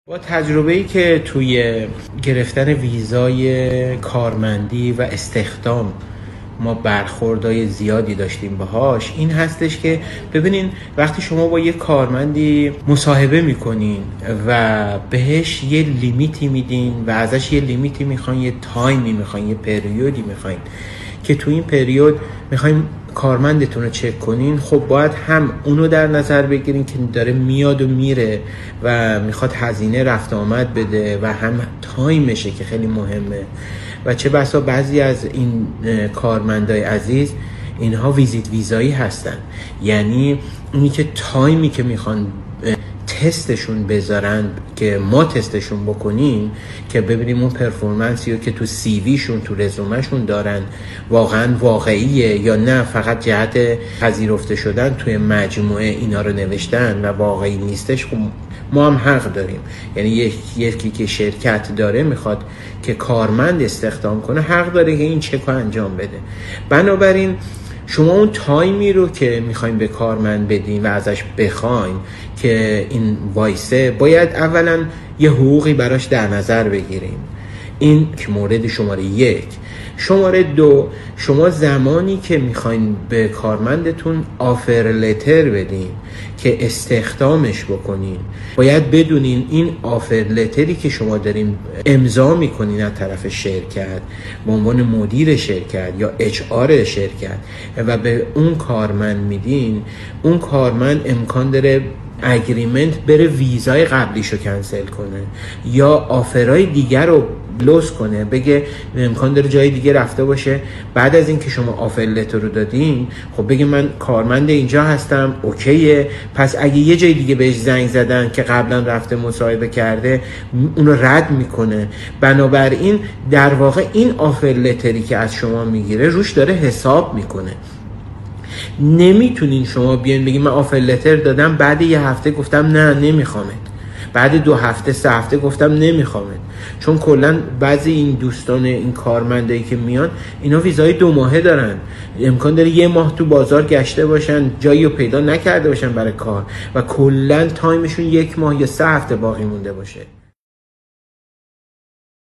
با تجربه‌ای که توی گرفتن ویزای کارمندی و استخدام ما برخوردای زیادی داشتیم باهاش، این هستش که ببینین وقتی شما با یه کارمندی مصاحبه میکنین و بهش یه لیمیتی میدین و ازش یه لیمیتی میخواین، یه تایمی میخواین، یه پریودی میخواین که تو این پریود میخواین کارمندتون رو چک کنین، خب باید هم اونو در نظر بگیرین که داره میاد و میره و میخواد هزینه رفت آمد بده و هم تایمشه که خیلی مهمه. و چه بسا بعضی از این کارمندای عزیز اینها ویزیت ویزایی هستن، یعنی اونی که تایمی که میخوان تستشون بذارن که ما تستشون بکنیم که ببینیم اون پرفورمنسی رو که تو سی ویشون تو رزومهشون دارن واقعا واقعیه یا نه فقط جهت پذیرفته شدن توی مجموعه اینا رو نوشتن و واقعی نیستش. خب ما هم حق داریم، یعنی یکی که شرکت داره میخواد که کارمند استخدام کنه حق داره که این چک رو انجام بده. بنابراین شما اون تایمی رو که میخواین به کارمند بدین و ازش بخواین که این وایسه، باید اولا یه حقوقی براش در نظر بگیریم. این که مورد شماره 1. شماره 2، شما زمانی که میخواین به کارمندتون آفر لتر بدین که استخدامش بکنین، باید بدونین این آفر لتری که شما دارین امضا میکنین از طرف شرکت به عنوان مدیر شرکت یا اچ آر شرکت و به اون کارمند میدین، اون کارمند امکان داره اگریمنت بره ویزای قبلیشو کنسل کنه یا آفرای دیگر رو لوس کنه، بگه امکان داره جای دیگه رفته باشه. بعد از این که شما آفر لتر رو دادین، خب بگه من کارمند اینجا هستم، اوکیه، پس اگه یه جای دیگه بهش زنگ زدن که قبلا رفته مصاحبه کرده، اونو رد میکنه. بنابراین در واقع این آفر لتری که از شما میگیره روش داره حساب میکنه. نمیتونین شما بیان بگین من آفر لتر دادم، بعد یه هفته گفتم نه نمیخوامت، بعد 2 هفته 3 هفته گفتم نمیخوامت. چون کلا بعضی این دوستان این کارمندایی که میان اینا ویزای 2 ماهه دارن، امکان داره 1 ماه تو بازار گشته باشن، جایی رو پیدا نکرده باشن برای کار و کلا تایمشون 1 ماه یا 3 هفته باقی مونده باشه.